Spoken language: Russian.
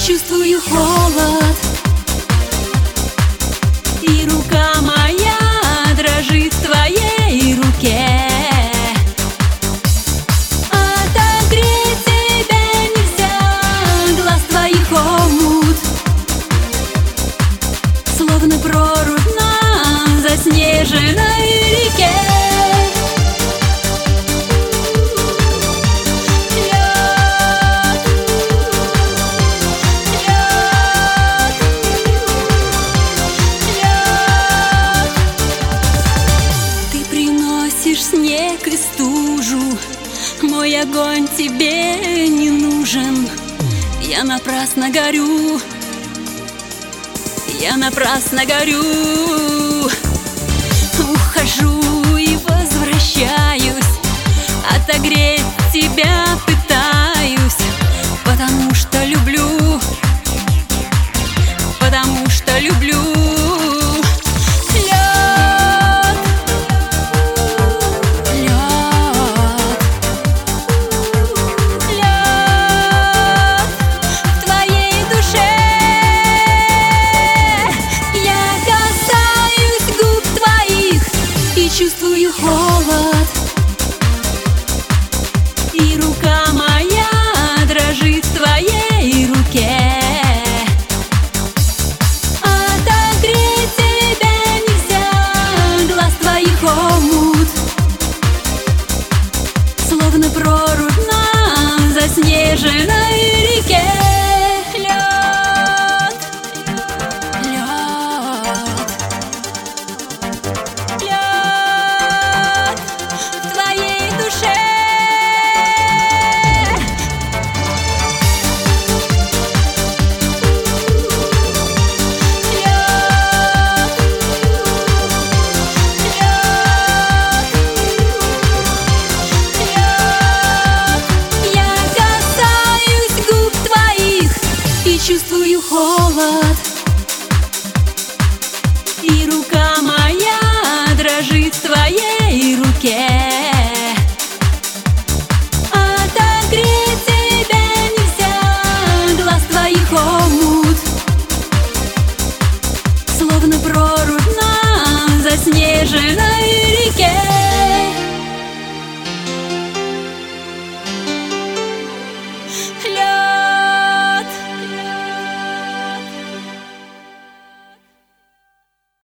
чувствую холод, и рука моя дрожит в твоей руке. Отогреть тебя нельзя, глаз твоих омут, словно прорубь на заснеженной реке. Снег и стужу, мой огонь тебе не нужен. Я напрасно горю, я напрасно горю. Ухожу и возвращаюсь, отогреть тебя пытаюсь, потому что люблю, потому что люблю. Чувствую холод, и рука моя дрожит в твоей руке. Отогреть тебя нельзя, глаз твоих омут, словно прорубь на заснеженной реке. Чувствую холод.